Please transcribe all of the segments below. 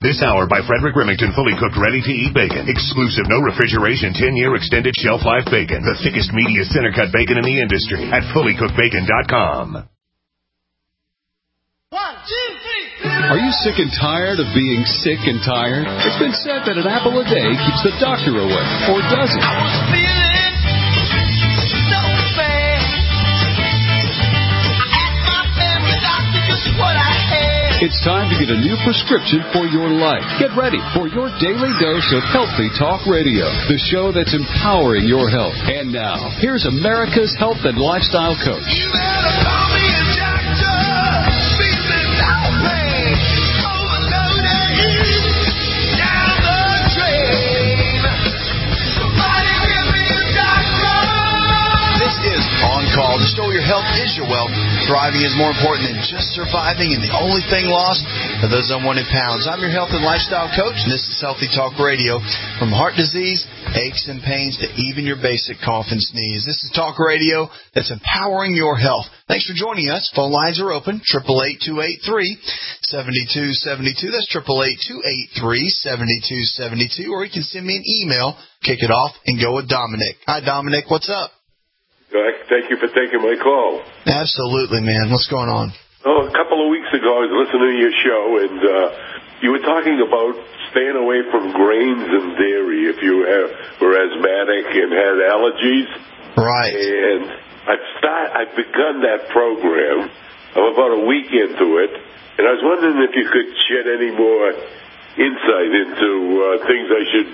This hour by Frederick Remington, fully cooked, ready-to-eat bacon. Exclusive, no refrigeration, 10-year extended shelf life bacon. The thickest, meatiest, center-cut bacon in the industry at fullycookedbacon.com. 1, 2, 3. Are you sick and tired of being sick and tired? It's been said that an apple a day keeps the doctor away, or does it? I was feeling so bad. I asked my family doctor just what I had. It's time to get a new prescription for your life. Get ready for your daily dose of Healthy Talk Radio, the show that's empowering your health. And now, here's America's health and lifestyle coach. You better call me a doctor. Feeling no pain. Overloaded. Down the drain. Somebody give me a doctor. This is On Call. To show your health is your wealth. Thriving is more important than just surviving, and the only thing lost are those unwanted pounds. I'm your health and lifestyle coach, and this is Healthy Talk Radio. From heart disease, aches and pains, to even your basic cough and sneeze. This is Talk Radio that's empowering your health. Thanks for joining us. Phone lines are open, 888-283-7272. That's 888-283-7272. Or you can send me an email, kick it off, and go with Dominic. Hi, Dominic. What's up? Thank you for taking my call. Absolutely, man. What's going on? Oh, a couple of weeks ago, I was listening to your show, and you were talking about staying away from grains and dairy if you were asthmatic and had allergies. Right. And I've begun that program. I'm about a week into it, and I was wondering if you could shed any more insight into things I should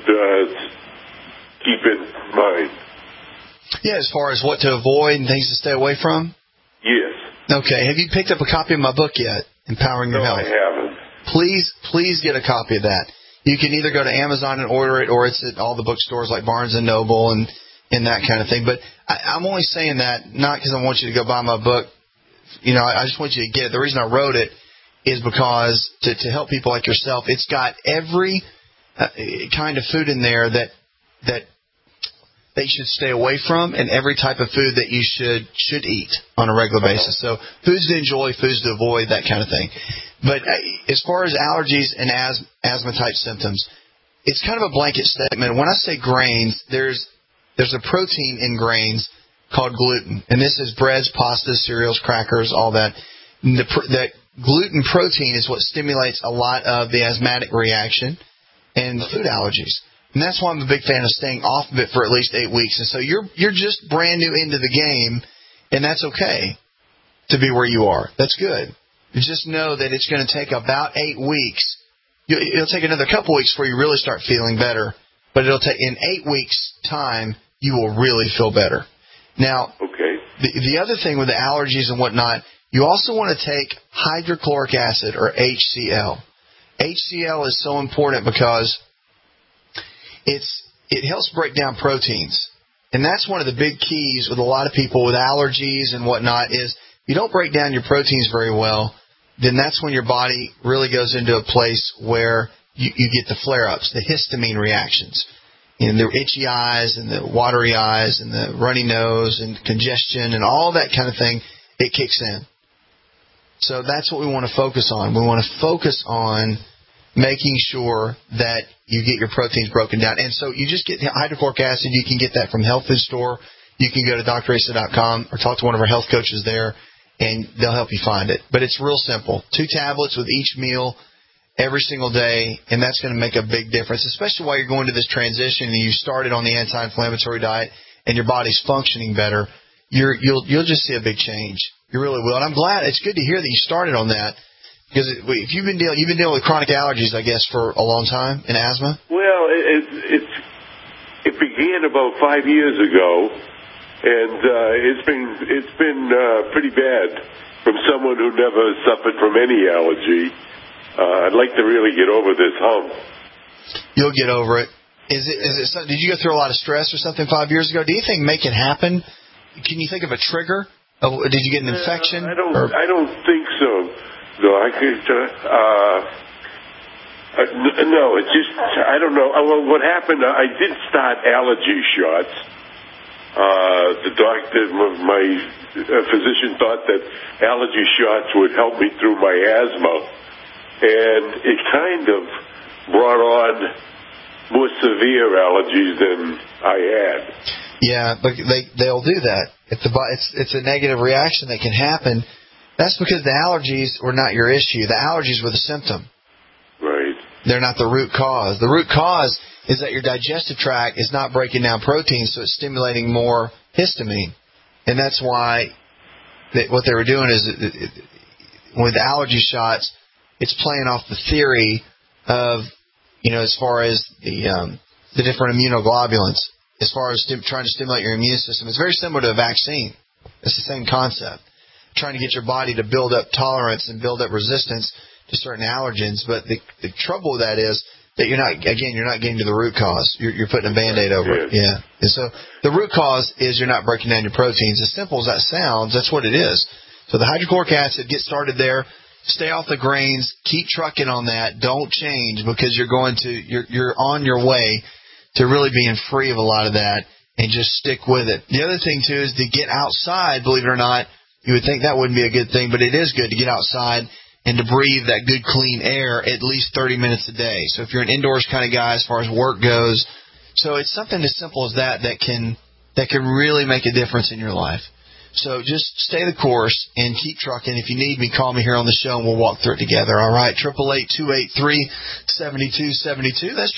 keep in mind. Yeah, as far as what to avoid and things to stay away from? Yes. Okay. Have you picked up a copy of my book yet, Empowering Your Health? No, I haven't. Please get a copy of that. You can either go to Amazon and order it, or it's at all the bookstores like Barnes & Noble and that kind of thing. But I'm only saying that not because I want you to go buy my book. You know, I just want you to get it. The reason I wrote it is because to help people like yourself, it's got every kind of food in there that they should stay away from, and every type of food that you should eat on a regular basis. So foods to enjoy, foods to avoid, that kind of thing. But as far as allergies and asthma-type symptoms, it's kind of a blanket statement. When I say grains, there's a protein in grains called gluten. And this is breads, pastas, cereals, crackers, all that. The gluten protein is what stimulates a lot of the asthmatic reaction and food allergies. And that's why I'm a big fan of staying off of it for at least 8 weeks. And so you're just brand new into the game, and that's okay to be where you are. That's good. You just know that it's going to take about 8 weeks. It'll take another couple weeks before you really start feeling better, but it'll take in 8 weeks' time you will really feel better. Now, okay. The other thing with the allergies and whatnot, you also want to take hydrochloric acid, or HCl. HCl is so important because it helps break down proteins. And that's one of the big keys with a lot of people with allergies and whatnot is you don't break down your proteins very well, then that's when your body really goes into a place where you get the flare-ups, the histamine reactions, and the itchy eyes and the watery eyes and the runny nose and congestion and all that kind of thing, it kicks in. So that's what we want to focus on. We want to focus on making sure that you get your proteins broken down. And so you just get hydrochloric acid. You can get that from Health Food Store. You can go to drasa.com or talk to one of our health coaches there, and they'll help you find it. But it's real simple. 2 tablets with each meal every single day, and that's going to make a big difference, especially while you're going to this transition and you started on the anti-inflammatory diet and your body's functioning better. You'll just see a big change. You really will. And I'm glad. It's good to hear that you started on that. Because if you've been dealing with chronic allergies, I guess, for a long time, and asthma? Well, it began about 5 years ago, and it's been pretty bad from someone who never suffered from any allergy. I'd like to really get over this hump. You'll get over it. Is it? Did you go through a lot of stress or something 5 years ago? Do you think make it happen? Can you think of a trigger? Did you get an infection? I don't think so. No, I could. No, it's just I don't know. Well, what happened? I did start allergy shots. The doctor, my physician, thought that allergy shots would help me through my asthma, and it kind of brought on more severe allergies than I had. Yeah, but they'll do that. If it's a negative reaction that can happen, that's because the allergies were not your issue. The allergies were the symptom. Right. They're not the root cause. The root cause is that your digestive tract is not breaking down proteins, so it's stimulating more histamine. And that's why what they were doing is, with allergy shots, it's playing off the theory of, as far as the different immunoglobulins, as far as trying to stimulate your immune system. It's very similar to a vaccine. It's the same concept. Trying to get your body to build up tolerance and build up resistance to certain allergens. But the trouble with that is that you're not getting to the root cause. You're putting a Band-Aid over it. Yeah. And so the root cause is you're not breaking down your proteins. As simple as that sounds, that's what it is. So the hydrochloric acid, get started there. Stay off the grains. Keep trucking on that. Don't change, because you're on your way to really being free of a lot of that, and just stick with it. The other thing, too, is to get outside. Believe it or not, you would think that wouldn't be a good thing, but it is good to get outside and to breathe that good, clean air at least 30 minutes a day. So if you're an indoors kind of guy as far as work goes, so it's something as simple as that can really make a difference in your life. So just stay the course and keep trucking. If you need me, call me here on the show and we'll walk through it together. All right, 888-283-7272. That's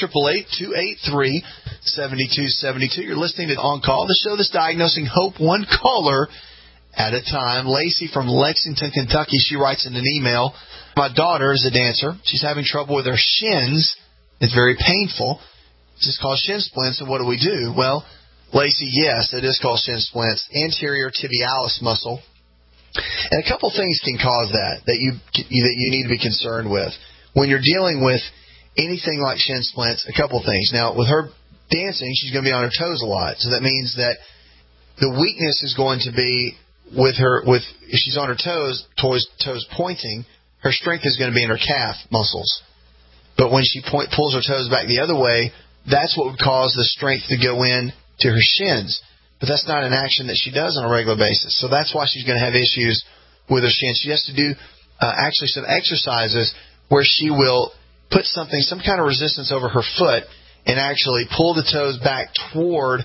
888-283-7272. You're listening to On Call, the show that's diagnosing hope one caller at a time. Lacey from Lexington, Kentucky, she writes in an email, my daughter is a dancer. She's having trouble with her shins. It's very painful. It's called shin splints, and what do we do? Well, Lacey, yes, it is called shin splints, anterior tibialis muscle. And a couple things can cause that you need to be concerned with. When you're dealing with anything like shin splints, a couple things. Now, with her dancing, she's going to be on her toes a lot. So that means that the weakness is going to be if she's on her toes pointing, her strength is going to be in her calf muscles. But when she pulls her toes back the other way, that's what would cause the strength to go in to her shins. But that's not an action that she does on a regular basis. So that's why she's going to have issues with her shins. She has to do actually some exercises where she will put some kind of resistance over her foot and actually pull the toes back toward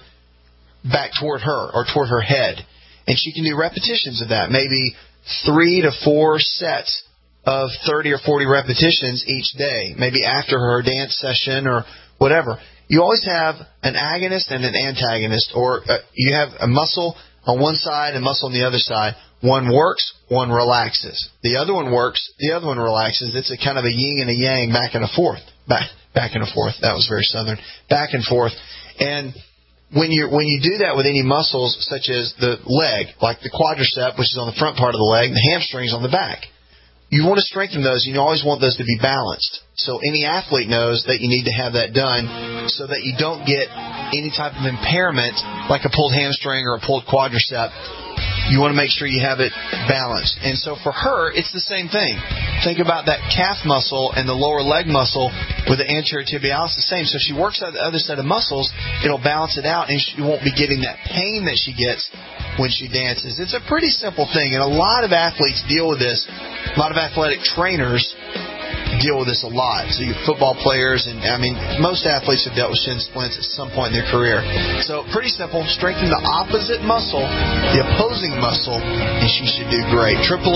her or toward her head. And she can do repetitions of that, maybe 3 to 4 sets of 30 or 40 repetitions each day, maybe after her dance session or whatever. You always have an agonist and an antagonist, or you have a muscle on one side and muscle on the other side. One works, one relaxes. The other one works, the other one relaxes. It's a kind of a yin and a yang, back and a forth. Back and a forth. That was very Southern. Back and forth. And when you do that with any muscles, such as the leg, like the quadricep, which is on the front part of the leg, and the hamstrings on the back, you want to strengthen those, and you always want those to be balanced. So any athlete knows that you need to have that done so that you don't get any type of impairment like a pulled hamstring or a pulled quadricep. You want to make sure you have it balanced. And so for her, it's the same thing. Think about that calf muscle and the lower leg muscle with the anterior tibialis, the same. So if she works out the other set of muscles, it'll balance it out, and she won't be getting that pain that she gets when she dances. It's a pretty simple thing, and a lot of athletes deal with this. A lot of athletic trainers deal with this a lot. So you football players, and most athletes have dealt with shin splints at some point in their career. So pretty simple. Strengthen the opposite muscle, the opposing muscle, and she should do great.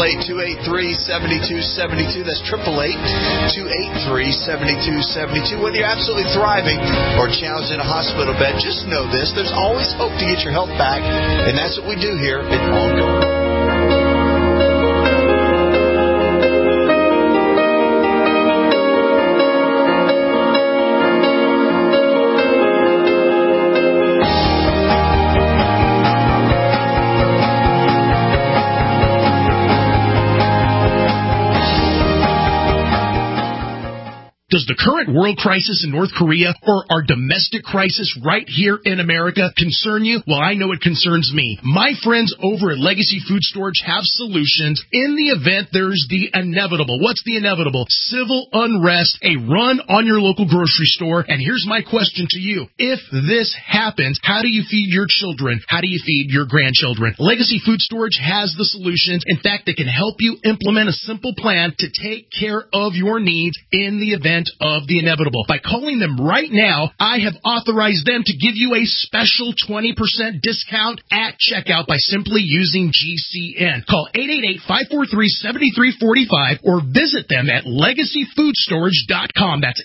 888-283-7272. That's 888-283-7272. Whether you're absolutely thriving or challenged in a hospital bed, just know this. There's always hope to get your health back, and that's what we do here at On Call. Does the current world crisis in North Korea or our domestic crisis right here in America concern you? Well, I know it concerns me. My friends over at Legacy Food Storage have solutions in the event there's the inevitable. What's the inevitable? Civil unrest, a run on your local grocery store. And here's my question to you. If this happens, how do you feed your children? How do you feed your grandchildren? Legacy Food Storage has the solutions. In fact, they can help you implement a simple plan to take care of your needs in the event of the inevitable. By calling them right now, I have authorized them to give you a special 20% discount at checkout by simply using GCN. Call 888-543-7345 or visit them at LegacyFoodStorage.com. That's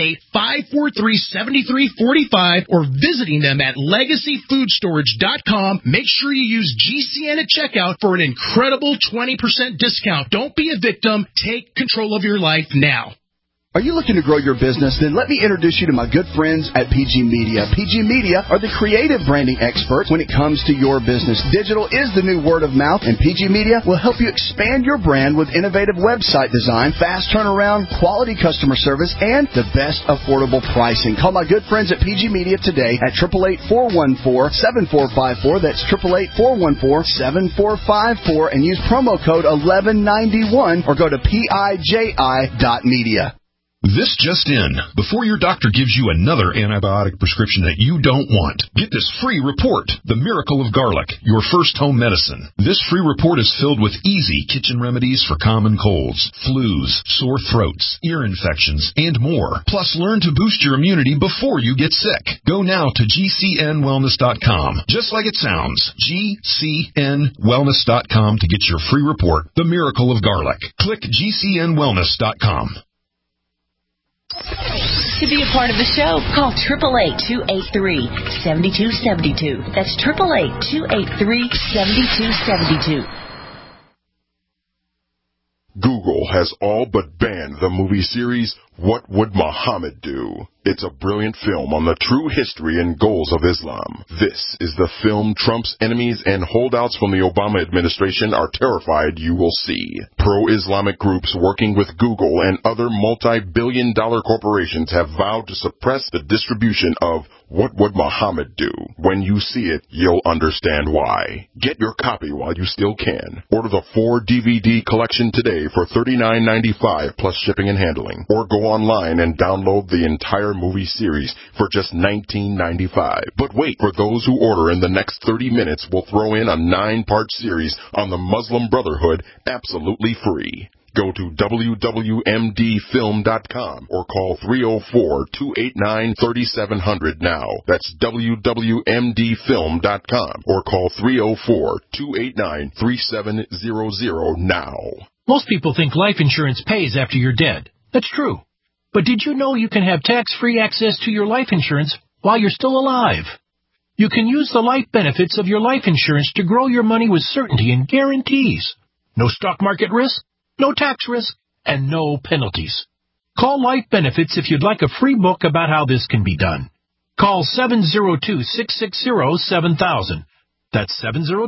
888-543-7345 or visiting them at LegacyFoodStorage.com. Make sure you use GCN at checkout for an incredible 20% discount. Don't be a victim. Take control of your life now. Are you looking to grow your business? Then let me introduce you to my good friends at PG Media. PG Media are the creative branding experts when it comes to your business. Digital is the new word of mouth, and PG Media will help you expand your brand with innovative website design, fast turnaround, quality customer service, and the best affordable pricing. Call my good friends at PG Media today at 888-414-7454. That's 888-414-7454, and use promo code 1191 or go to PIJI.media. This just in. Before your doctor gives you another antibiotic prescription that you don't want, get this free report, The Miracle of Garlic, your first home medicine. This free report is filled with easy kitchen remedies for common colds, flus, sore throats, ear infections, and more. Plus, learn to boost your immunity before you get sick. Go now to GCNwellness.com. Just like it sounds, GCNwellness.com to get your free report, The Miracle of Garlic. Click GCNwellness.com. To be a part of the show, call 888-283-7272. That's 888-283-7272. Google has all but banned the movie series What Would Muhammad Do? It's a brilliant film on the true history and goals of Islam. This is the film Trump's enemies and holdouts from the Obama administration are terrified you will see. Pro-Islamic groups working with Google and other multi-billion-dollar corporations have vowed to suppress the distribution of What Would Muhammad Do? When you see it, you'll understand why. Get your copy while you still can. Order the 4-DVD collection today for $39.95 plus shipping and handling. Or go online and download the entire movie series for just $19.95. But wait, for those who order in the next 30 minutes, we'll throw in a 9-part series on the Muslim Brotherhood absolutely free. Go to wwmdfilm.com or call 304-289-3700 now. That's wwmdfilm.com or call 304-289-3700 now. Most people think life insurance pays after you're dead. That's true. But did you know you can have tax-free access to your life insurance while you're still alive? You can use the life benefits of your life insurance to grow your money with certainty and guarantees. No stock market risk, no tax risk, and no penalties. Call Life Benefits if you'd like a free book about how this can be done. Call 702-660-7000. That's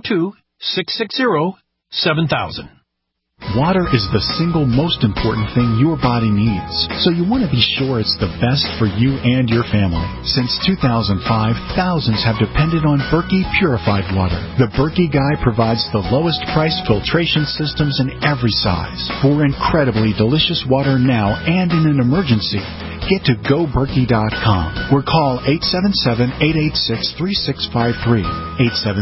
702-660-7000. Water is the single most important thing your body needs, so you want to be sure it's the best for you and your family. Since 2005, thousands have depended on Berkey purified water. The Berkey Guy provides the lowest price filtration systems in every size. For incredibly delicious water now and in an emergency, get to GoBerkey.com or call 877-886-3653.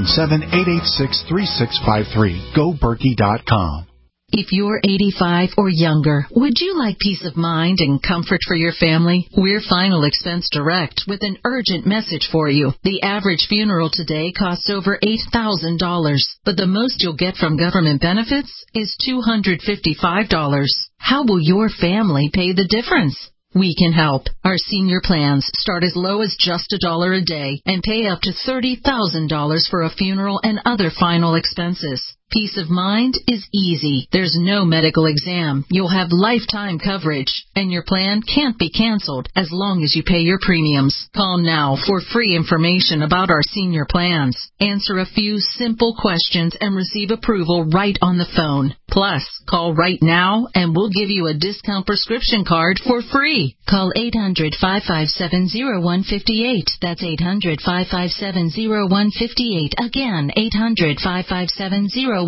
877-886-3653. GoBerkey.com. If you're 85 or younger, would you like peace of mind and comfort for your family? We're Final Expense Direct with an urgent message for you. The average funeral today costs over $8,000, but the most you'll get from government benefits is $255. How will your family pay the difference? We can help. Our senior plans start as low as just $1 a day and pay up to $30,000 for a funeral and other final expenses. Peace of mind is easy. There's no medical exam. You'll have lifetime coverage, and your plan can't be canceled as long as you pay your premiums. Call now for free information about our senior plans. Answer a few simple questions and receive approval right on the phone. Plus, call right now and we'll give you a discount prescription card for free. Call 800-557-0158. That's 800-557-0158. Again, 800-557-0158.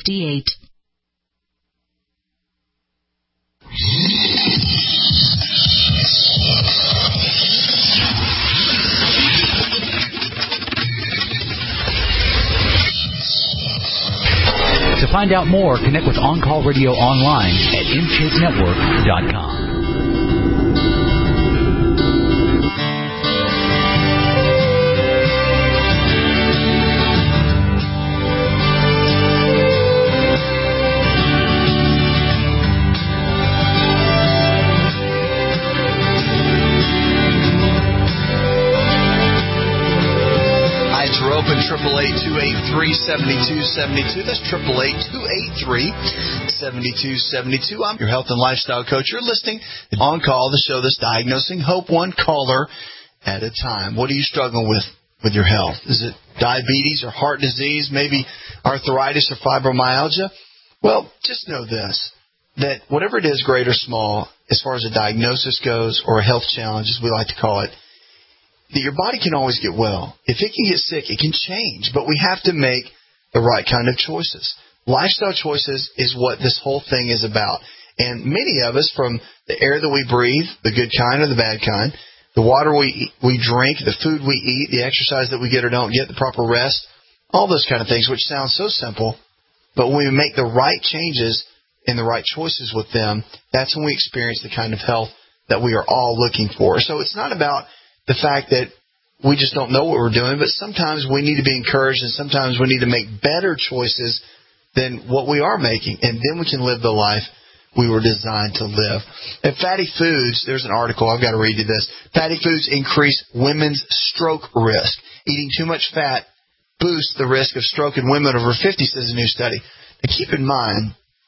To find out more, connect with On Call Radio online at mknetwork.com. 888-283-7272. That's 888-283-7272. I'm your health and lifestyle coach. You're listening to On Call, the show that's diagnosing hope one caller at a time. What are you struggling with your health? Is it diabetes or heart disease, maybe arthritis or fibromyalgia? Well, just know this, that whatever it is, great or small, as far as a diagnosis goes or a health challenge, as we like to call it, that your body can always get well. If it can get sick, it can change, but we have to make the right kind of choices. Lifestyle choices is what this whole thing is about. And many of us, from the air that we breathe, the good kind or the bad kind, the water we drink, the food we eat, the exercise that we get or don't get, the proper rest, all those kind of things, which sound so simple, but when we make the right changes and the right choices with them, that's when we experience the kind of health that we are all looking for. So it's not about the fact that we just don't know what we're doing, but sometimes we need to be encouraged and sometimes we need to make better choices than what we are making, and then we can live the life we were designed to live. And fatty foods, there's an article, I've got to read you this. Fatty foods increase women's stroke risk. Eating too much fat boosts the risk of stroke in women over 50, says a new study. Now keep in mind,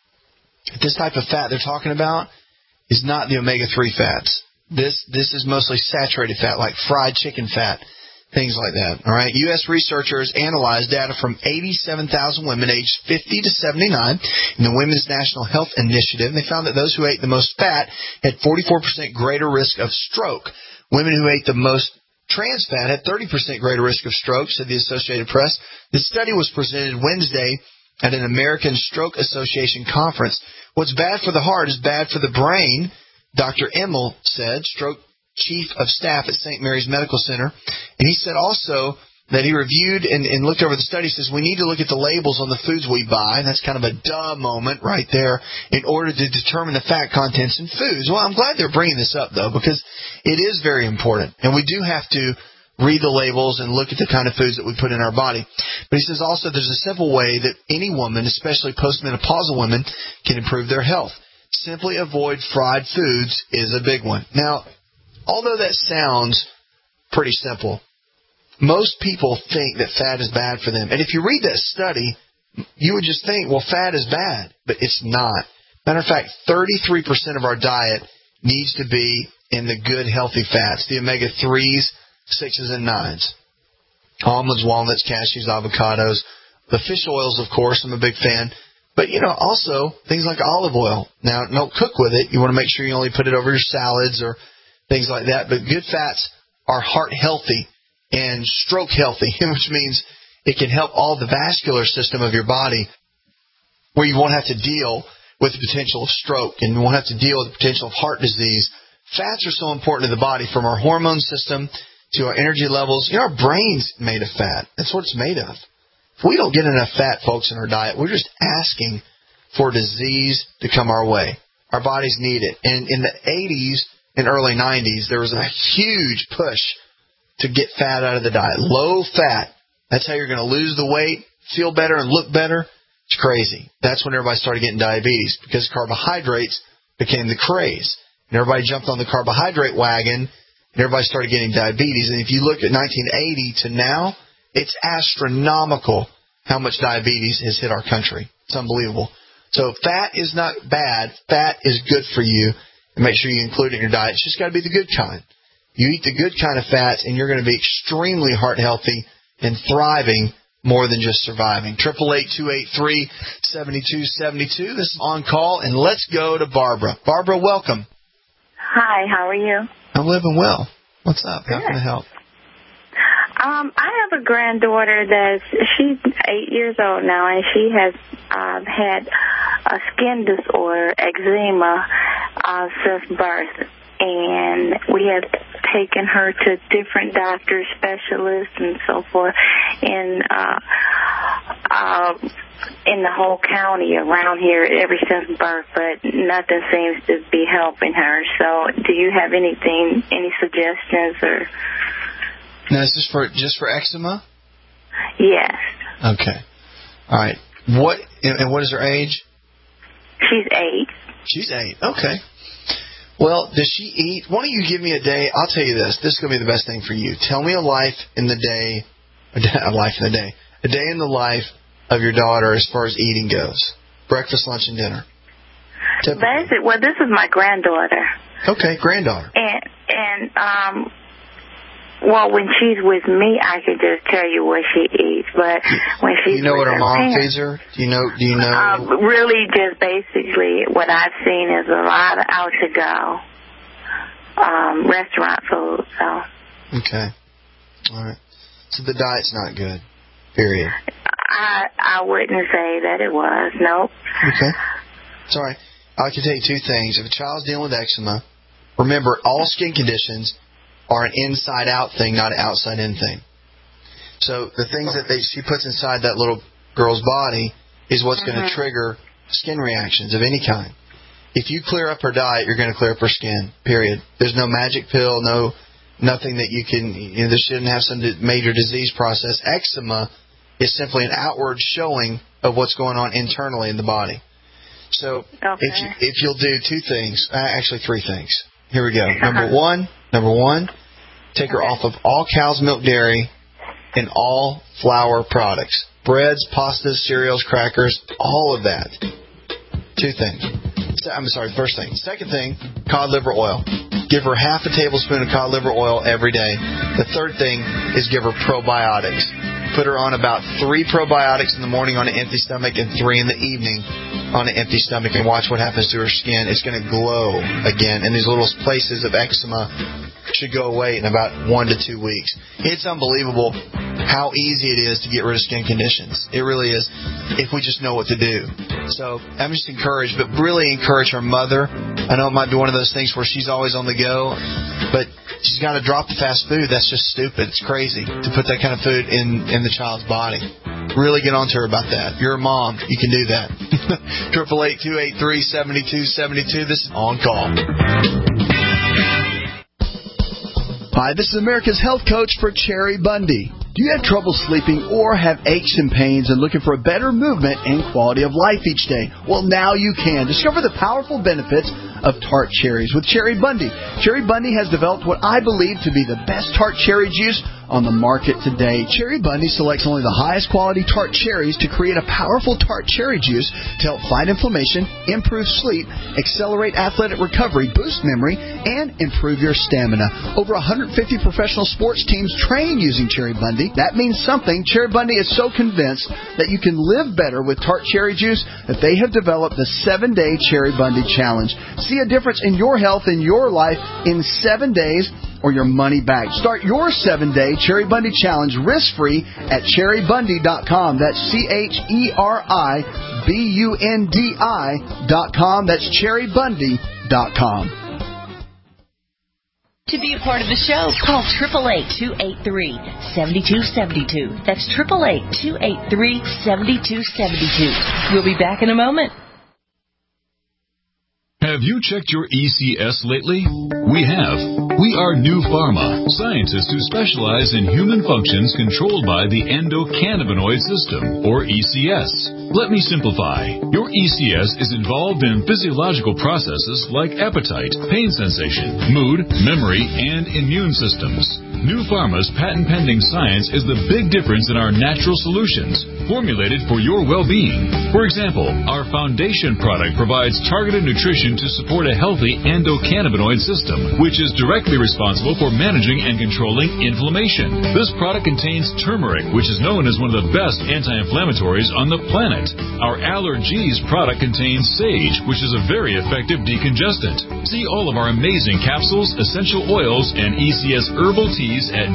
this type of fat they're talking about is not the omega-3 fats. This is mostly saturated fat, like fried chicken fat, things like that. All right. U.S. researchers analyzed data from 87,000 women aged 50 to 79 in the Women's National Health Initiative. They found that those who ate the most fat had 44% greater risk of stroke. Women who ate the most trans fat had 30% greater risk of stroke, said the Associated Press. The study was presented Wednesday at an American Stroke Association conference. What's bad for the heart is bad for the brain, Dr. Emmel said, stroke chief of staff at St. Mary's Medical Center. And he said also that he reviewed and looked over the study. He says we need to look at the labels on the foods we buy, and that's kind of a duh moment right there, in order to determine the fat contents in foods. Well, I'm glad they're bringing this up, though, because it is very important. And we do have to read the labels and look at the kind of foods that we put in our body. But he says also there's a simple way that any woman, especially postmenopausal women, can improve their health. Simply avoid fried foods is a big one. Now, although that sounds pretty simple, most people think that fat is bad for them. And if you read that study, you would just think, well, fat is bad, but it's not. Matter of fact, 33% of our diet needs to be in the good, healthy fats, the omega-3s, 6s, and 9s. Almonds, walnuts, cashews, avocados. The fish oils, of course, I'm a big fan. But, also things like olive oil. Now, don't cook with it. You want to make sure you only put it over your salads or things like that. But good fats are heart healthy and stroke healthy, which means it can help all the vascular system of your body, where you won't have to deal with the potential of stroke and you won't have to deal with the potential of heart disease. Fats are so important to the body, from our hormone system to our energy levels. Our brain's made of fat. That's what it's made of. If we don't get enough fat, folks, in our diet, we're just asking for disease to come our way. Our bodies need it. And in the 80s and early 90s, there was a huge push to get fat out of the diet. Low fat. That's how you're going to lose the weight, feel better, and look better. It's crazy. That's when everybody started getting diabetes, because carbohydrates became the craze. And everybody jumped on the carbohydrate wagon, and everybody started getting diabetes. And if you look at 1980 to now, it's astronomical how much diabetes has hit our country. It's unbelievable. So fat is not bad. Fat is good for you. And make sure you include it in your diet. It's just got to be the good kind. You eat the good kind of fats, and you're going to be extremely heart healthy and thriving more than just surviving. 888-283-7272. This is On Call, and let's go to Barbara. Barbara, welcome. Hi, how are you? I'm living well. What's up? How can I help? I have a granddaughter she's 8 years old now, and she has had a skin disorder, eczema, since birth. And we have taken her to different doctors, specialists, and so forth in the whole county around here ever since birth, but nothing seems to be helping her. So do you have any suggestions or... Now, is this just for eczema? Yes. Okay. All right. What is her age? She's 8. She's 8. Okay. Well, does she eat? Why don't you give me a day? I'll tell you this. This is going to be the best thing for you. Tell me a life in the day A life in a day. A day in the life of your daughter as far as eating goes. Breakfast, lunch, and dinner. Basically, well, this is my granddaughter. Okay, granddaughter. And well, when she's with me, I can just tell you what she eats. But when she's you know with what her mom parents, feeds her? Do you know? Really, just basically what I've seen is a lot of out to go restaurant food. So. Okay. All right. So the diet's not good. Period. I wouldn't say that it was. Nope. Okay. It's all right. I can tell you two things. If a child's dealing with eczema, remember, all skin conditions are an inside-out thing, not an outside-in thing. So the things that she puts inside that little girl's body is what's going to trigger skin reactions of any kind. If you clear up her diet, you're going to clear up her skin, period. There's no magic pill, nothing that you can, this shouldn't have some major disease process. Eczema is simply an outward showing of what's going on internally in the body. So if you'll do two things, actually three things. Here we go. Number one, take her off of all cow's milk dairy and all flour products. Breads, pastas, cereals, crackers, all of that. Two things. First thing. Second thing, cod liver oil. Give her half a tablespoon of cod liver oil every day. The third thing is give her probiotics. Put her on about 3 probiotics in the morning on an empty stomach and 3 in the evening on an empty stomach, and watch what happens to her skin. It's going to glow again, and these little places of eczema should go away in about 1 to 2 weeks. It's unbelievable how easy it is to get rid of skin conditions. It really is, if we just know what to do. So I'm just encouraged, but really encourage her mother. I know it might be one of those things where she's always on the go, but she's got to drop the fast food. That's just stupid. It's crazy to put that kind of food in the child's body. Really get on to her about that. You're a mom. You can do that. 888-283-7272. This is On Call. Hi, this is America's health coach for Cherry Bundy. Do you have trouble sleeping or have aches and pains and looking for a better movement and quality of life each day? Well, now you can. Discover the powerful benefits of tart cherries with Cherry Bundy. Cherry Bundy has developed what I believe to be the best tart cherry juice on the market today. Cherry Bundy selects only the highest quality tart cherries to create a powerful tart cherry juice to help fight inflammation, improve sleep, accelerate athletic recovery, boost memory, and improve your stamina. Over 150 professional sports teams train using Cherry Bundy. That means something. Cherry Bundy is so convinced that you can live better with tart cherry juice that they have developed the 7-Day Cherry Bundy Challenge. See a difference in your health and your life in 7 days or your money back. Start your 7-Day Cherry Bundy Challenge risk-free at cherrybundy.com. That's CHERIBUNDI.com. That's cherrybundy.com. To be a part of the show, call 888-283-7272. That's 888-283-7272. We'll be back in a moment. Have you checked your ECS lately? We have. We are New Pharma, scientists who specialize in human functions controlled by the endocannabinoid system, or ECS. Let me simplify. Your ECS is involved in physiological processes like appetite, pain sensation, mood, memory, and immune systems. New Pharma's patent-pending science is the big difference in our natural solutions, formulated for your well-being. For example, our foundation product provides targeted nutrition to support a healthy endocannabinoid system, which is directly responsible for managing and controlling inflammation. This product contains turmeric, which is known as one of the best anti-inflammatories on the planet. Our Allergies product contains sage, which is a very effective decongestant. See all of our amazing capsules, essential oils, and ECS herbal teas at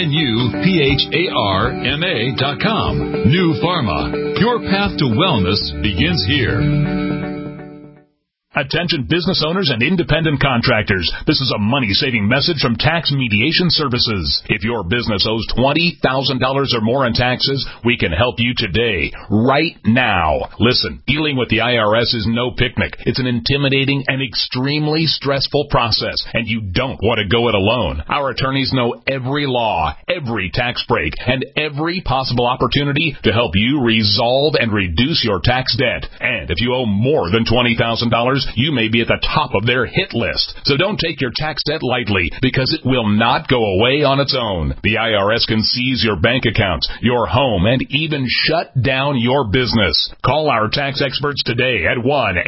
GNUPHARMA.com. New Pharma. Your path to wellness begins here. Attention business owners and independent contractors. This is a money-saving message from Tax Mediation Services. If your business owes $20,000 or more in taxes, we can help you today, right now. Listen, dealing with the IRS is no picnic. It's an intimidating and extremely stressful process, and you don't want to go it alone. Our attorneys know every law, every tax break, and every possible opportunity to help you resolve and reduce your tax debt. And if you owe more than $20,000, customers, you may be at the top of their hit list. So don't take your tax debt lightly, because it will not go away on its own. The IRS can seize your bank accounts, your home, and even shut down your business. Call our tax experts today at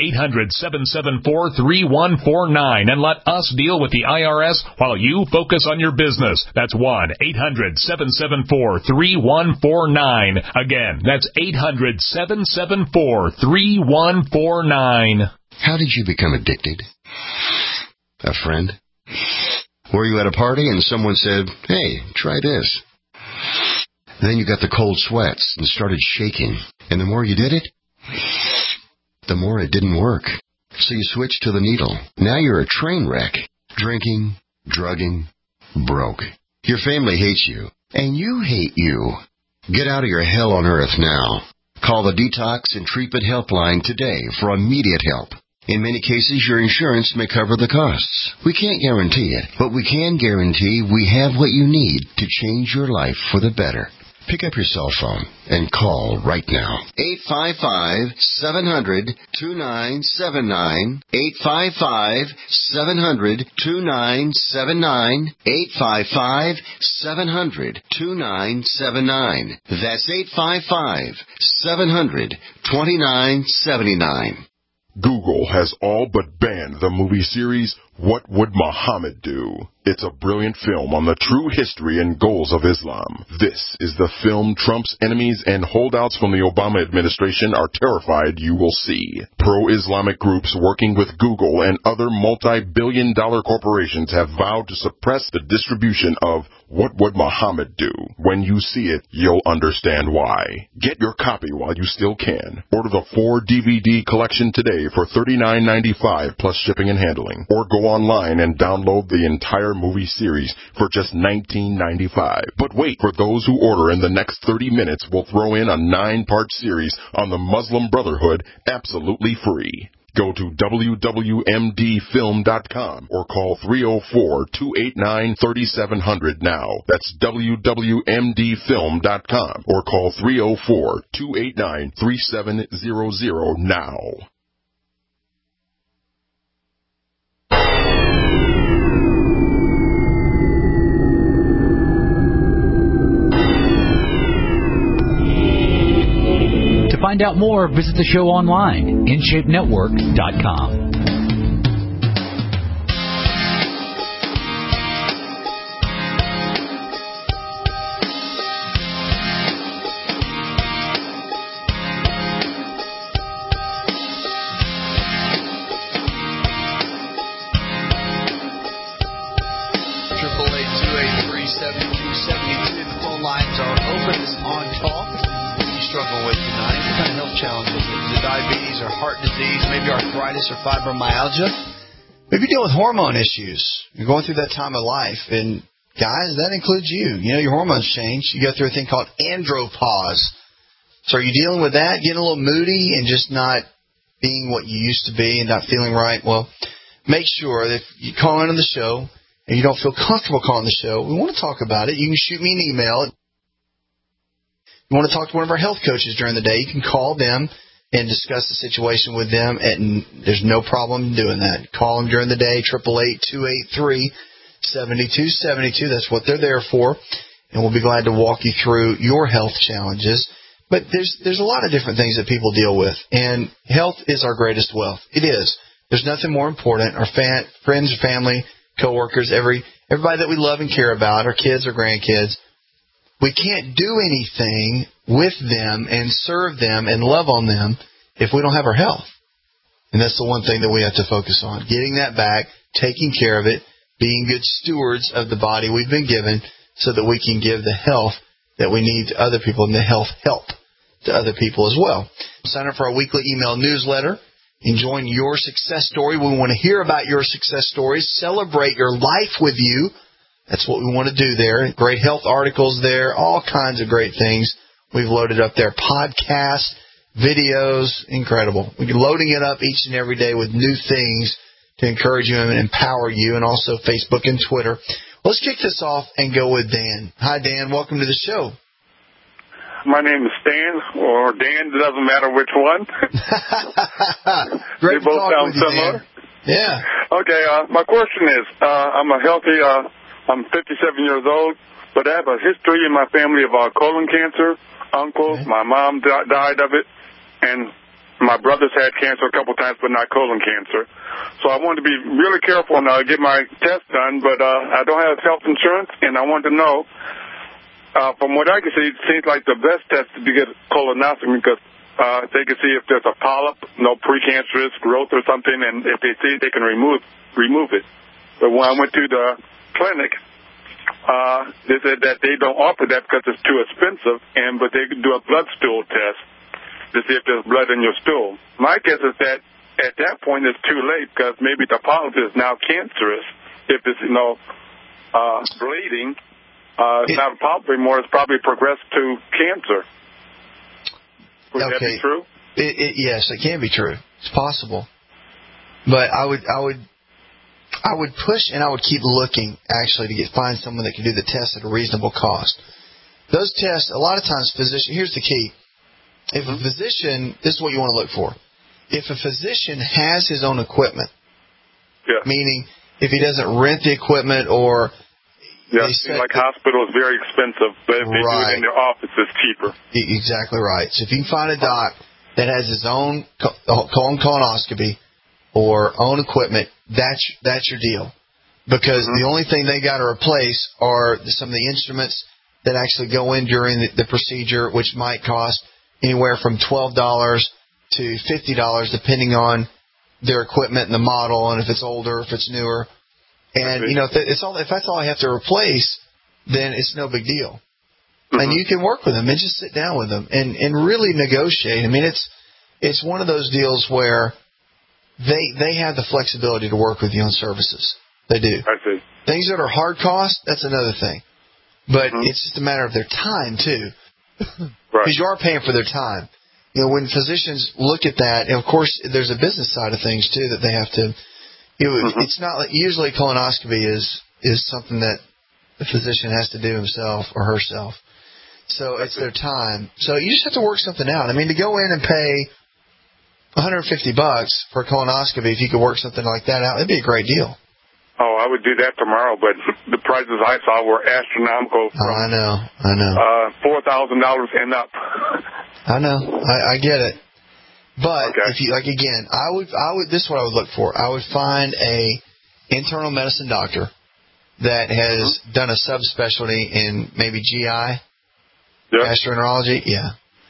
1-800-774-3149 and let us deal with the IRS while you focus on your business. That's 1-800-774-3149. Again, that's 800-774-3149. How did you become addicted? A friend? Were you at a party and someone said, "Hey, try this"? Then you got the cold sweats and started shaking. And the more you did it, the more it didn't work. So you switched to the needle. Now you're a train wreck. Drinking, drugging, broke. Your family hates you, and you hate you. Get out of your hell on earth now. Call the Detox and Treatment Helpline today for immediate help. In many cases, your insurance may cover the costs. We can't guarantee it, but we can guarantee we have what you need to change your life for the better. Pick up your cell phone and call right now. 855-700-2979. 855-700-2979. 855-700-2979. That's 855-700-2979. Google has all but banned the movie series What Would Muhammad Do? It's a brilliant film on the true history and goals of Islam. This is the film Trump's enemies and holdouts from the Obama administration are terrified you will see. Pro-Islamic groups working with Google and other multi-billion-dollar corporations have vowed to suppress the distribution of What Would Muhammad Do? When you see it, you'll understand why. Get your copy while you still can. Order the 4-DVD collection today for $39.95 plus shipping and handling. Or go online and download the entire movie series for just $19.95. But wait, for those who order in the next 30 minutes, we'll throw in a 9-part series on the Muslim Brotherhood absolutely free. Go to wwmdfilm.com or call 304-289-3700 now. That's wwmdfilm.com or call 304-289-3700 now. To find out more, visit the show online, InShapeNetwork.com. The phone lines are open. It's On Talk. What are you struggling with tonight? What kind of health challenges? Is it diabetes or heart disease? Maybe arthritis or fibromyalgia? Maybe deal with hormone issues. You're going through that time of life. And guys, that includes you. You know, your hormones change. You go through a thing called andropause. So are you dealing with that? Getting a little moody and just not being what you used to be and not feeling right? Well, make sure that if you call into the show and you don't feel comfortable calling the show, we want to talk about it. You can shoot me an email. You want to talk to one of our health coaches during the day, you can call them and discuss the situation with them, and there's no problem doing that. Call them during the day, 888-283-7272. That's what they're there for, and we'll be glad to walk you through your health challenges. But there's a lot of different things that people deal with, and health is our greatest wealth. It is. There's nothing more important. Our friends, family, coworkers, everybody that we love and care about, our kids or grandkids, we can't do anything with them and serve them and love on them if we don't have our health. And that's the one thing that we have to focus on, getting that back, taking care of it, being good stewards of the body we've been given so that we can give the health that we need to other people and the health help to other people as well. Sign up for our weekly email newsletter. Enjoying your success story. We want to hear about your success stories. Celebrate your life with you. That's what we want to do there. Great health articles there. All kinds of great things we've loaded up there. Podcasts, videos, incredible. We're loading it up each and every day with new things to encourage you and empower you, and also Facebook and Twitter. Let's kick this off and go with Dan. Hi, Dan. Welcome to the show. My name is Stan, or Dan. It doesn't matter which one. Great they both sound you, similar. Dan. Yeah. Okay, my question is, I'm I'm 57 years old, but I have a history in my family of colon cancer. Uncle, my mom died of it, and my brothers had cancer a couple times, but not colon cancer. So I wanted to be really careful and get my test done, but I don't have health insurance, and I wanted to know, from what I can see, it seems like the best test is to get colonoscopy because they can see if there's a polyp, no precancerous growth or something, and if they see it, they can remove it. But when I went to the clinic, they said that they don't offer that because it's too expensive, but they can do a blood stool test to see if there's blood in your stool. My guess is that at that point it's too late because maybe the polyp is now cancerous. If it's, bleeding, it's not a polyp anymore. It's probably progressed to cancer. Would that be true? Yes, it can be true. It's possible. But I would push and I would keep looking, actually, to find someone that can do the test at a reasonable cost. Those tests, a lot of times, here's the key. If a physician, this is what you want to look for. If a physician has his own equipment, meaning if he doesn't rent the equipment or... Yeah, like hospital is very expensive, but if they do it in their office, it's cheaper. Exactly right. So if you can find a doc that has his own colonoscopy or own equipment, that's your deal. Because the only thing they got to replace are some of the instruments that actually go in during the procedure, which might cost anywhere from $12 to $50, depending on their equipment and the model, and if it's older, if it's newer. And, if that's all I have to replace, then it's no big deal. And you can work with them and just sit down with them and really negotiate. I mean, it's one of those deals where they have the flexibility to work with you on services. They do. I see. Things that are hard cost, that's another thing. But it's just a matter of their time, too. Because you are paying for their time. When physicians look at that, and of course, there's a business side of things, too, that they have to... It's not like usually colonoscopy is something that the physician has to do himself or herself. So it's their time. So you just have to work something out. I mean, to go in and pay $150 for a colonoscopy, if you could work something like that out, it'd be a great deal. Oh, I would do that tomorrow, but the prices I saw were astronomical. I know. $4,000 and up. I know. I get it. But if you I would. This is what I would look for. I would find a internal medicine doctor that has done a subspecialty in maybe GI, gastroenterology. Yeah.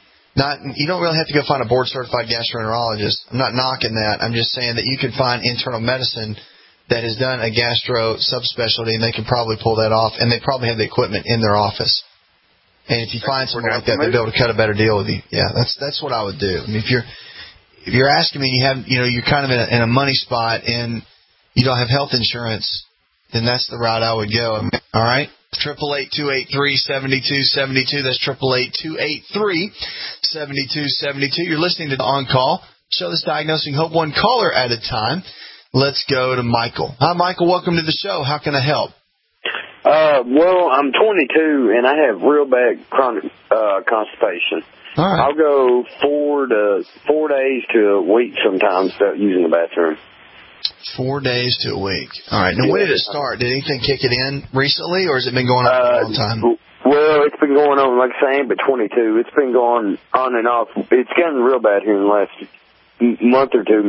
You don't really have to go find a board certified gastroenterologist. I'm not knocking that. I'm just saying that you can find internal medicine that has done a gastro subspecialty, and they can probably pull that off, and they probably have the equipment in their office. And if you find someone like that, they'll be able to cut a better deal with you. Yeah, that's what I would do. I mean, if you're asking me, you're kind of in a money spot and you don't have health insurance, then that's the route I would go. All right? 888-283-7272. That's 888-283-7272. You're listening to the On Call show that's diagnosing hope one caller at a time. Let's go to Michael. Hi, Michael. Welcome to the show. How can I help? Well, I'm 22 and I have real bad chronic constipation. All right. I'll go 4 days to a week sometimes without using the bathroom. 4 days to a week. All right. Now, when did it start? Did anything kick it in recently, or has it been going on for a long time? Well, it's been going on, like I say, but 22. It's been going on and off. It's gotten real bad here in the last month or two.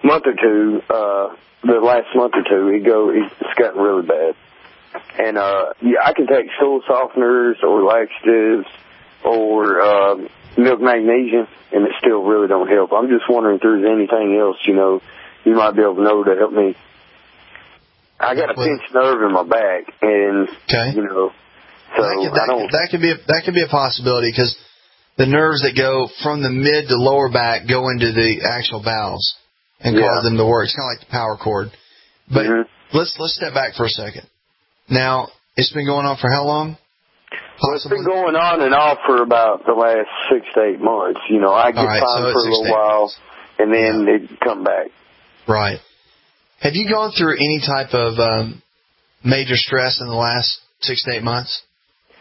The last month or two, it's gotten really bad. And I can take stool softeners or laxatives or milk magnesium, and it still really don't help. I'm just wondering if there's anything else, you might be able to know to help me. I got a pinched nerve in my back, and so that could be a possibility because the nerves that go from the mid to lower back go into the actual bowels and cause them to work. It's kind of like the power cord. But let's step back for a second. Now, it's been going on for how long? Well, it's been going on and off for about the last 6 to 8 months. I get fine for a little while, and then it come back. Right. Have you gone through any type of major stress in the last 6 to 8 months?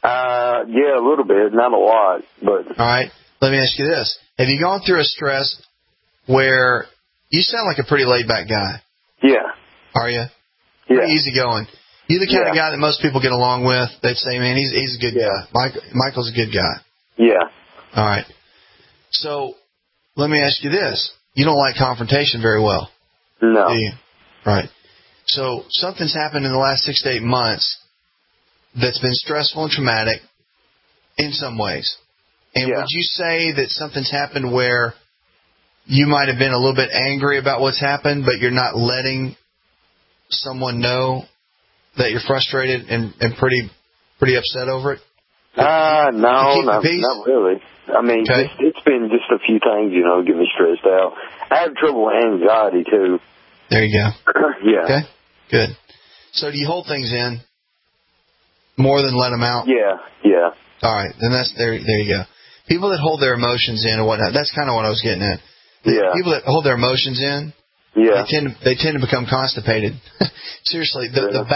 Yeah, a little bit, not a lot, but. All right. Let me ask you this. Have you gone through a stress where you sound like a pretty laid-back guy? Yeah. Are you? Yeah. Pretty easygoing. You the kind of guy that most people get along with. They'd say, man, he's a good guy. Michael's a good guy. Yeah. All right. So let me ask you this. You don't like confrontation very well. No. Do you? Right. So something's happened in the last 6 to 8 months that's been stressful and traumatic in some ways. And would you say that something's happened where you might have been a little bit angry about what's happened, but you're not letting someone know that you're frustrated and pretty upset over it? No, not really. I mean, it's been just a few things, get me stressed out. I have trouble with anxiety, too. There you go. Yeah. Okay, good. So do you hold things in more than let them out? Yeah. All right, then there you go. People that hold their emotions in and whatnot, that's kind of what I was getting at. People that hold their emotions in, they tend to become constipated. Seriously, the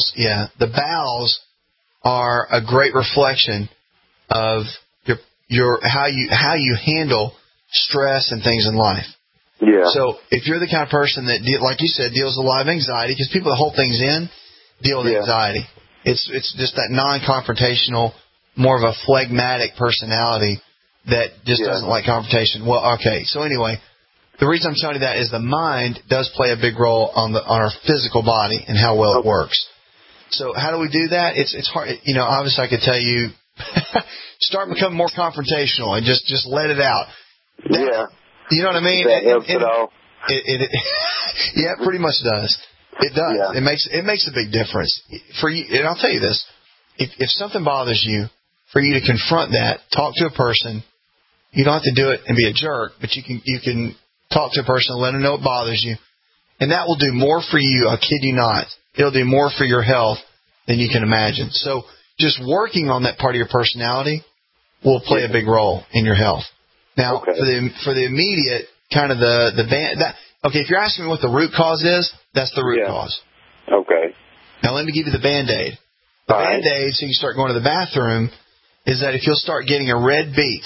bowels are a great reflection of your how you handle stress and things in life. Yeah. So if you're the kind of person that, like you said, deals with a lot of anxiety, because people that hold things in deal with anxiety. It's just that non-confrontational, more of a phlegmatic personality that just doesn't like confrontation. Well, okay. So anyway, the reason I'm telling you that is the mind does play a big role on our physical body and how well it works. So how do we do that? It's hard. Obviously I could tell you, start becoming more confrontational and just let it out. You know what I mean? That helps at all. Yeah, it pretty much does. It does. Yeah. It makes a big difference for you. And I'll tell you this: if something bothers you, for you to confront that, talk to a person. You don't have to do it and be a jerk, but you can talk to a person and let them know it bothers you, and that will do more for you. I kid you not. It'll do more for your health than you can imagine. So just working on that part of your personality will play a big role in your health. Now, for the immediate kind of if you're asking me what the root cause is, that's the root cause. Okay. Now let me give you the Band-Aid. The Band-Aid, so you start going to the bathroom, is that if you'll start getting a red beet,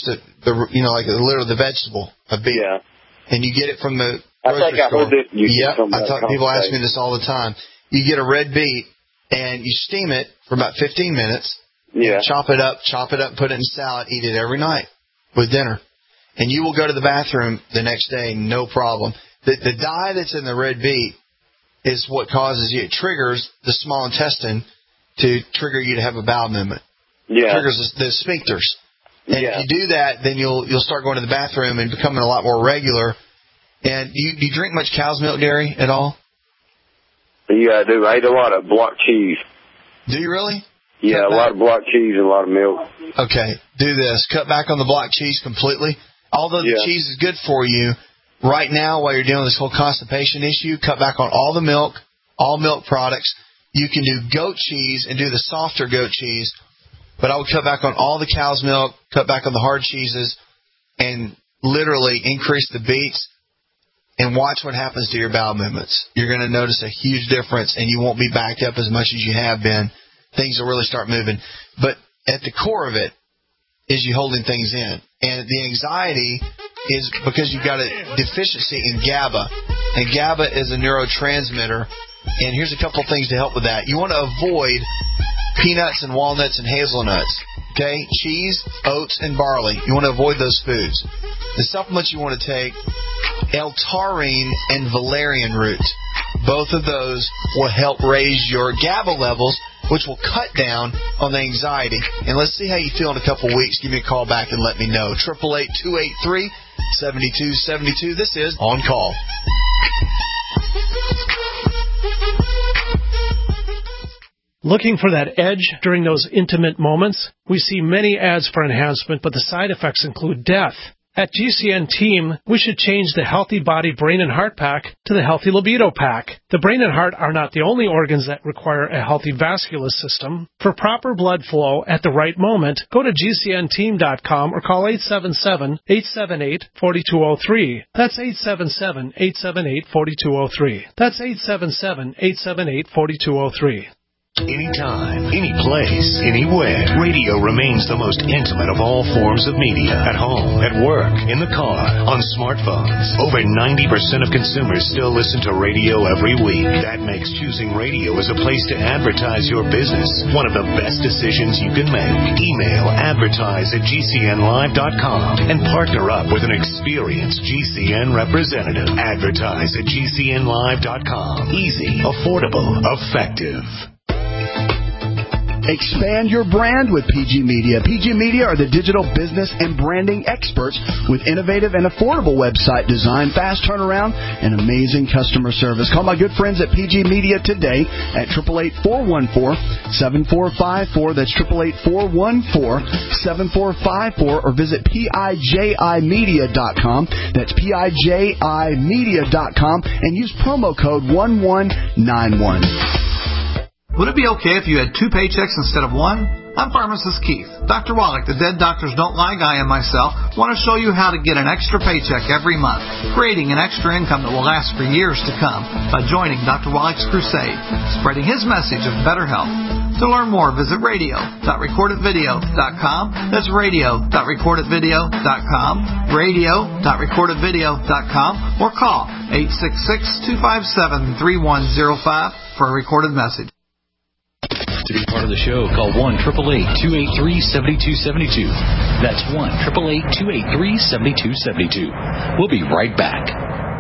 like literally the vegetable, a beet, and you get it from the grocery store. People ask me this all the time. You get a red beet and you steam it for about 15 minutes. Yeah. Chop it up, put it in salad, eat it every night with dinner. And you will go to the bathroom the next day, no problem. The dye that's in the red beet is what causes you, it triggers the small intestine to trigger you to have a bowel movement. Yeah. It triggers the sphincters. And if you do that, then you'll start going to the bathroom and becoming a lot more regular. And do you drink much cow's milk, Gary, at all? Yeah, I do. I eat a lot of block cheese. Do you really? Yeah, a lot of block cheese and a lot of milk. Okay, do this. Cut back on the block cheese completely. Although the cheese is good for you, right now while you're dealing with this whole constipation issue, cut back on all the milk, all milk products. You can do goat cheese and do the softer goat cheese, but I would cut back on all the cow's milk, cut back on the hard cheeses, and literally increase the beets and watch what happens to your bowel movements. You're going to notice a huge difference, and you won't be backed up as much as you have been. Things will really start moving. But at the core of it is you holding things in. And the anxiety is because you've got a deficiency in GABA. And GABA is a neurotransmitter. And here's a couple of things to help with that. You want to avoid peanuts and walnuts and hazelnuts. Okay? Cheese, oats, and barley. You want to avoid those foods. The supplements you want to take, L-taurine and valerian root. Both of those will help raise your GABA levels, which will cut down on the anxiety. And let's see how you feel in a couple weeks. Give me a call back and let me know. 888-283-7272. This is On Call. Looking for that edge during those intimate moments? We see many ads for enhancement, but the side effects include death. At GCN Team, we should change the Healthy Body, Brain, and Heart Pack to the Healthy Libido Pack. The brain and heart are not the only organs that require a healthy vascular system. For proper blood flow at the right moment, go to GCNteam.com or call 877-878-4203. That's 877-878-4203. That's 877-878-4203. Anytime, any place, anywhere, radio remains the most intimate of all forms of media. At home, at work, in the car, on smartphones. Over 90% of consumers still listen to radio every week. That makes choosing radio as a place to advertise your business one of the best decisions you can make. Email advertise@gcnlive.com and partner up with an experienced GCN representative. Advertise@gcnlive.com. Easy, affordable, effective. Expand your brand with PG Media. PG Media are the digital business and branding experts with innovative and affordable website design, fast turnaround, and amazing customer service. Call my good friends at PG Media today at 888-414-7454. That's 888-414-7454, or visit PIJImedia.com. That's PIJImedia.com, and use promo code 1191. Would it be okay if you had 2 paychecks instead of 1? I'm Pharmacist Keith. Dr. Wallach, the Dead Doctors Don't Lie guy, and myself want to show you how to get an extra paycheck every month, creating an extra income that will last for years to come by joining Dr. Wallach's crusade, spreading his message of better health. To learn more, visit radio.recordedvideo.com. That's radio.recordedvideo.com, radio.recordedvideo.com, or call 866-257-3105 for a recorded message. To be part of the show, call 1-888-283-7272. That's 1-888-283-7272. We'll be right back.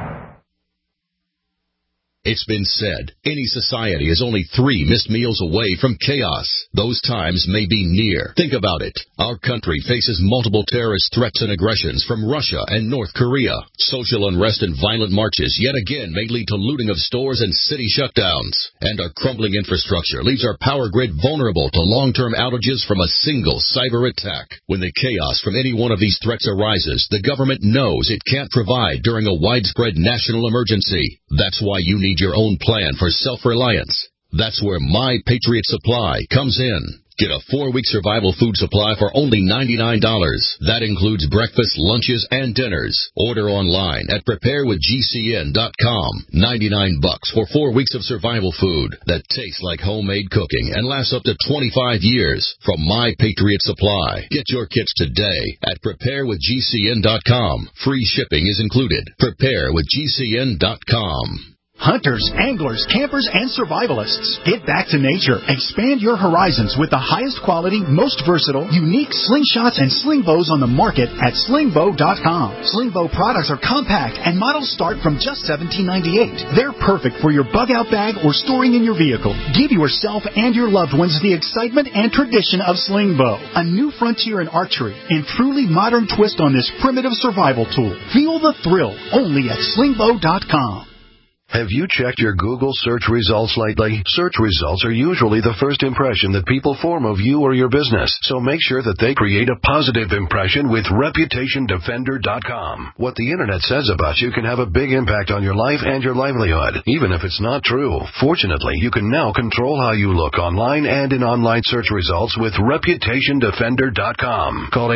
It's been said, any society is only 3 missed meals away from chaos. Those times may be near. Think about it. Our country faces multiple terrorist threats and aggressions from Russia and North Korea. Social unrest and violent marches yet again may lead to looting of stores and city shutdowns. And our crumbling infrastructure leaves our power grid vulnerable to long-term outages from a single cyber attack. When the chaos from any one of these threats arises, the government knows it can't provide during a widespread national emergency. That's why you need your own plan for self-reliance. That's where My Patriot Supply comes in. Get a 4-week survival food supply for only $99. That includes breakfast, lunches, and dinners. Order online at preparewithgcn.com. $99 for 4 weeks of survival food that tastes like homemade cooking and lasts up to 25 years from My Patriot Supply. Get your kits today at preparewithgcn.com. Free shipping is included. Preparewithgcn.com. Hunters, anglers, campers, and survivalists, get back to nature. Expand your horizons with the highest quality, most versatile, unique slingshots and sling bows on the market at slingbow.com. Slingbow products are compact and models start from just $17.98. They're perfect for your bug-out bag or storing in your vehicle. Give yourself and your loved ones the excitement and tradition of Slingbow, a new frontier in archery and truly modern twist on this primitive survival tool. Feel the thrill only at slingbow.com. Have you checked your Google search results lately? Search results are usually the first impression that people form of you or your business, so make sure that they create a positive impression with ReputationDefender.com. What the Internet says about you can have a big impact on your life and your livelihood, even if it's not true. Fortunately, you can now control how you look online and in online search results with ReputationDefender.com. Call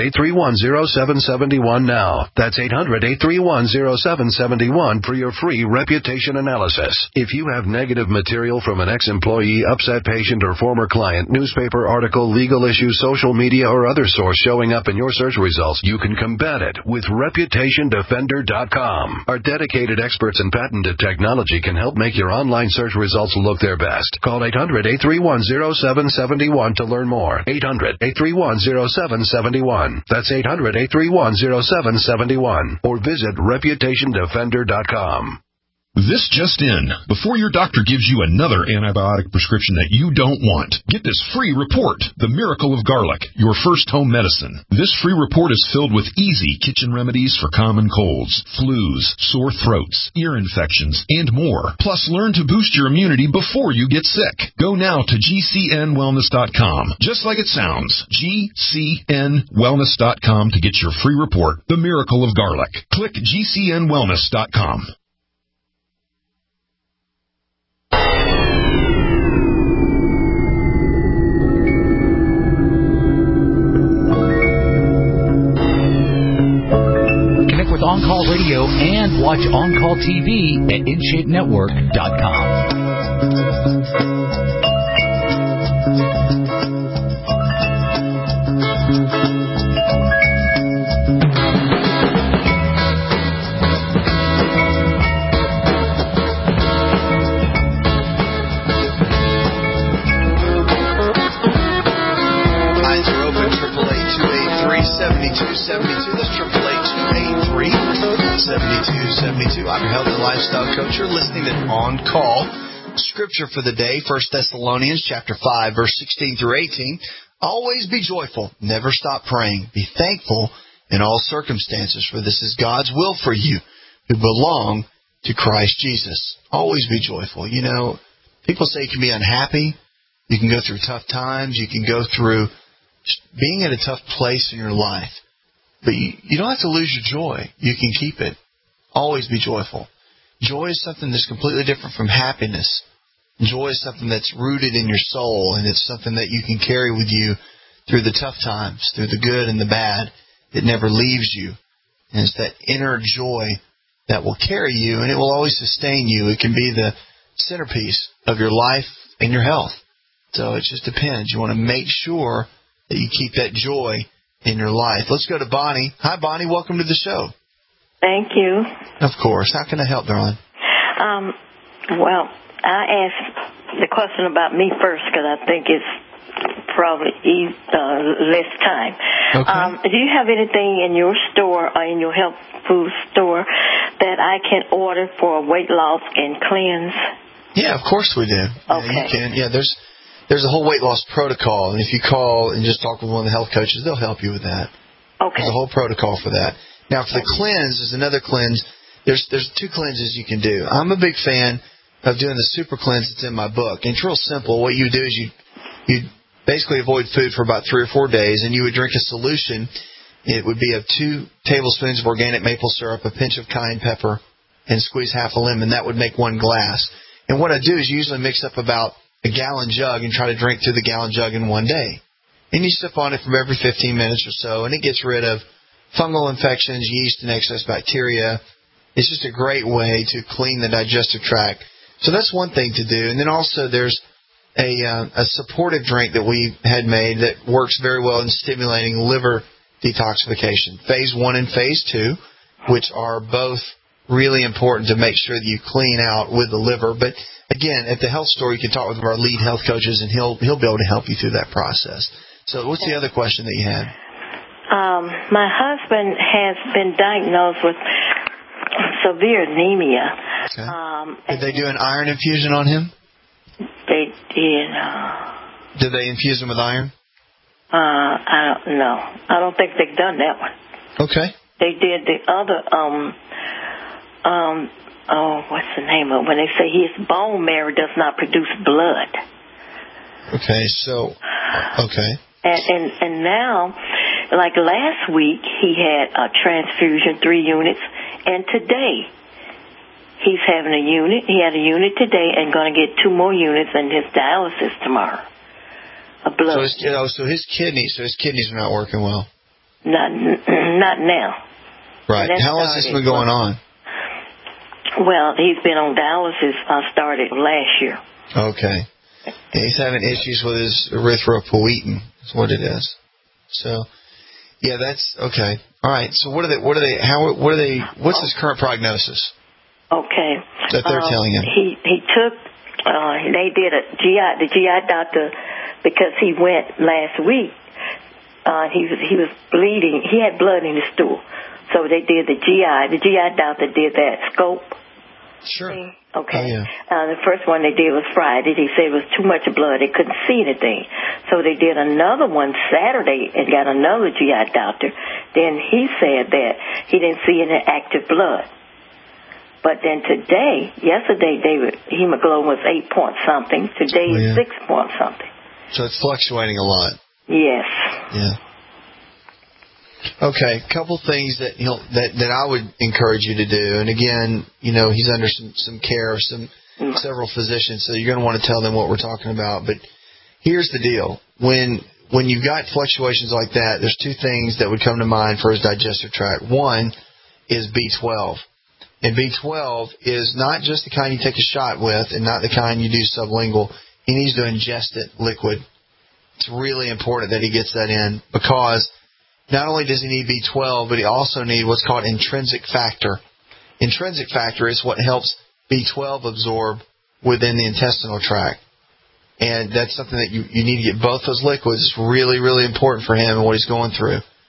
800-831-0771 now. That's 800-831-0771 for your free reputation analysis. If you have negative material from an ex-employee, upset patient, or former client, newspaper article, legal issue, social media, or other source showing up in your search results, you can combat it with ReputationDefender.com. Our dedicated experts in patented technology can help make your online search results look their best. Call 800-831-0771 to learn more. 800-831-0771. That's 800-831-0771. Or visit ReputationDefender.com. This just in. Before your doctor gives you another antibiotic prescription that you don't want, get this free report, The Miracle of Garlic, your first home medicine. This free report is filled with easy kitchen remedies for common colds, flus, sore throats, ear infections, and more. Plus, learn to boost your immunity before you get sick. Go now to GCNwellness.com, just like it sounds, GCNwellness.com to get your free report, The Miracle of Garlic. Click GCNwellness.com. With On Call Radio and watch On Call TV at InShapeNetwork.com. 7272. That's 888-283-7272. I'm your health and lifestyle coach. You're listening to On Call. Scripture for the day, 1 Thessalonians chapter 5, verse 16 through 18. Always be joyful. Never stop praying. Be thankful in all circumstances, for this is God's will for you who belong to Christ Jesus. Always be joyful. You know, people say you can be unhappy. You can go through tough times. You can go through being at a tough place in your life. But you don't have to lose your joy. You can keep it. Always be joyful. Joy is something that's completely different from happiness. Joy is something that's rooted in your soul, and it's something that you can carry with you through the tough times, through the good and the bad. It never leaves you. And it's that inner joy that will carry you, and it will always sustain you. It can be the centerpiece of your life and your health. So it just depends. You want to make sure that you keep that joy in your life. Let's go to Bonnie. Hi, Bonnie. Welcome to the show. Thank you. Of course. How can I help, darling? Well, I asked the question about me first because I think it's probably less time. Okay. Do you have anything in your store or in your health food store that I can order for weight loss and cleanse? Yeah, of course we do. Okay. Yeah, you can. Yeah, there's a whole weight loss protocol, and if you call and just talk with one of the health coaches, they'll help you with that. Okay. There's a whole protocol for that. Now, for the cleanse, there's another cleanse. There's two cleanses you can do. I'm a big fan of doing the super cleanse that's in my book. And it's real simple. What you do is you basically avoid food for about 3 or 4 days, and you would drink a solution. It would be of 2 tablespoons of organic maple syrup, a pinch of cayenne pepper, and squeeze half a lemon. That would make 1 glass. And what I do is usually mix up about a gallon jug and try to drink through the gallon jug in 1 day. And you sip on it from every 15 minutes or so, and it gets rid of fungal infections, yeast, and excess bacteria. It's just a great way to clean the digestive tract. So that's one thing to do. And then also there's a supportive drink that we had made that works very well in stimulating liver detoxification. Phase 1 and Phase 2, which are both really important to make sure that you clean out with the liver. But again, at the health store, you can talk with one of our lead health coaches, and he'll be able to help you through that process. So what's the other question that you had? My husband has been diagnosed with severe anemia. Okay. Did they do an iron infusion on him? They did. Did they infuse him with iron? I don't know. I don't think they've done that one. Okay. They did the other, what's the name of it? When they say his bone marrow does not produce blood. Okay, so, okay. And now, like last week, he had a transfusion, 3 units, and today he's having a unit. He had a unit today and going to get 2 more units in his dialysis tomorrow. Of blood. So his kidneys are not working well. Not now. Right. How long has this been going on? Well, he's been on dialysis. Started last year. Okay. Yeah, he's having issues with his erythropoietin. That's what it is. So, yeah, that's okay. All right. So, what's his current prognosis? Okay. That they're telling him. He took. They did the GI doctor, because he went last week. He was bleeding. He had blood in his stool. So they did the GI. The GI doctor did that scope. Sure. Thing. Okay. Oh, yeah. The first one they did was Friday. They said it was too much blood. They couldn't see anything. So they did another one Saturday and got another GI doctor. Then he said that he didn't see any active blood. But then yesterday, hemoglobin was 8 point something. Today is 6 point something. So it's fluctuating a lot. Yes. Yeah. Okay, a couple things that I would encourage you to do. And again, he's under some care of several physicians, so you're going to want to tell them what we're talking about. But here's the deal. When you've got fluctuations like that, there's 2 things that would come to mind for his digestive tract. One is B12. And B12 is not just the kind you take a shot with and not the kind you do sublingual. He needs to ingest it liquid. It's really important that he gets that in, because not only does he need B12, but he also needs what's called intrinsic factor. Intrinsic factor is what helps B12 absorb within the intestinal tract. And that's something that you need to get both those liquids. It's really, really important for him and what he's going through.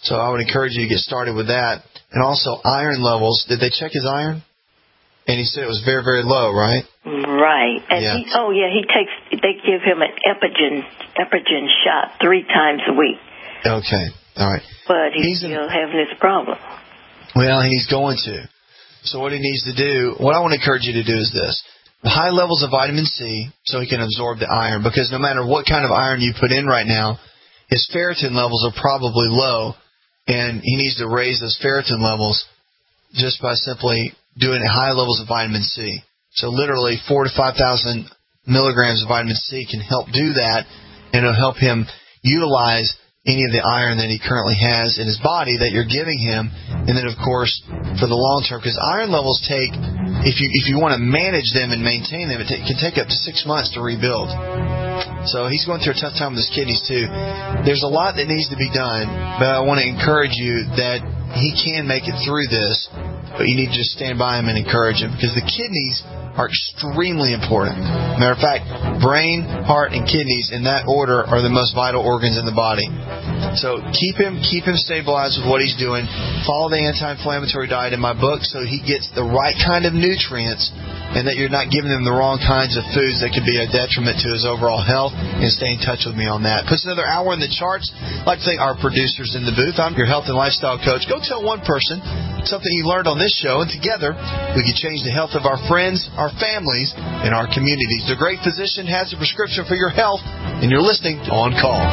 So I would encourage you to get started with that. And also iron levels. Did they check his iron? And he said it was very, very low, right? Right. And they give him an Epigen shot 3 times a week. Okay. All right. But he's still having this problem. Well, he's going to. So what he needs to do, what I want to encourage you to do is this. High levels of vitamin C so he can absorb the iron, because no matter what kind of iron you put in right now, his ferritin levels are probably low, and he needs to raise those ferritin levels just by simply doing high levels of vitamin C. So literally 4,000 to 5,000 milligrams of vitamin C can help do that, and it'll help him utilize any of the iron that he currently has in his body that you're giving him. And then, of course, for the long term, because iron levels take, if you want to manage them and maintain them, it can take up to 6 months to rebuild. So he's going through a tough time with his kidneys, too. There's a lot that needs to be done, but I want to encourage you that he can make it through this, but you need to just stand by him and encourage him, because the kidneys are extremely important. Matter of fact, brain, heart, and kidneys in that order are the most vital organs in the body. So keep him stabilized with what he's doing. Follow the anti-inflammatory diet in my book so he gets the right kind of nutrients, and that you're not giving him the wrong kinds of foods that could be a detriment to his overall health. And stay in touch with me on that. Puts another hour in the charts. I'd like to thank our producers in the booth. I'm your health and lifestyle coach. Go tell one person something you learned on this show, and together we can change the health of our friends, our families, and our communities. The Great Physician has a prescription for your health, and you're listening to On Call.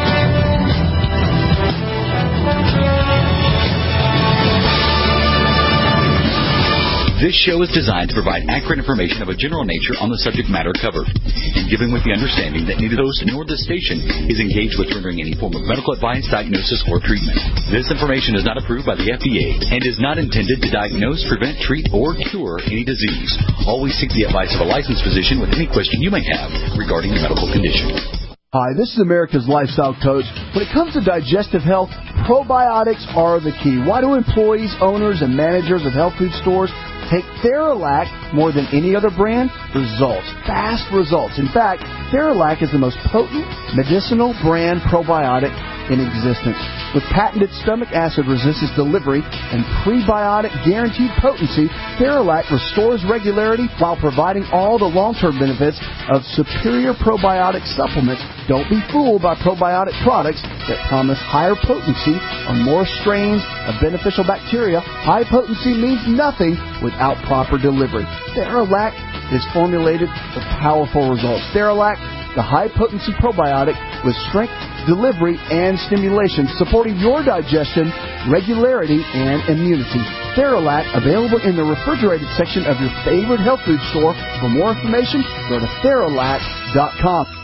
This show is designed to provide accurate information of a general nature on the subject matter covered, and given with the understanding that neither the host nor the station is engaged with rendering any form of medical advice, diagnosis, or treatment. This information is not approved by the FDA and is not intended to diagnose, prevent, treat, or cure any disease. Always seek the advice of a licensed physician with any question you may have regarding your medical condition. Hi, this is America's Lifestyle Coach. When it comes to digestive health, probiotics are the key. Why do employees, owners, and managers of health food stores take Theralac more than any other brand? Results. Fast results. In fact, Theralac is the most potent medicinal brand probiotic in existence. With patented stomach acid resistance delivery and prebiotic guaranteed potency, Theralac restores regularity while providing all the long-term benefits of superior probiotic supplements. Don't be fooled by probiotic products that promise higher potency on more strains of beneficial bacteria. High potency means nothing without proper delivery. Theralac is formulated for powerful results. Theralac, the high-potency probiotic with strength, delivery, and stimulation, supporting your digestion, regularity, and immunity. Theralac, available in the refrigerated section of your favorite health food store. For more information, go to Theralac.com.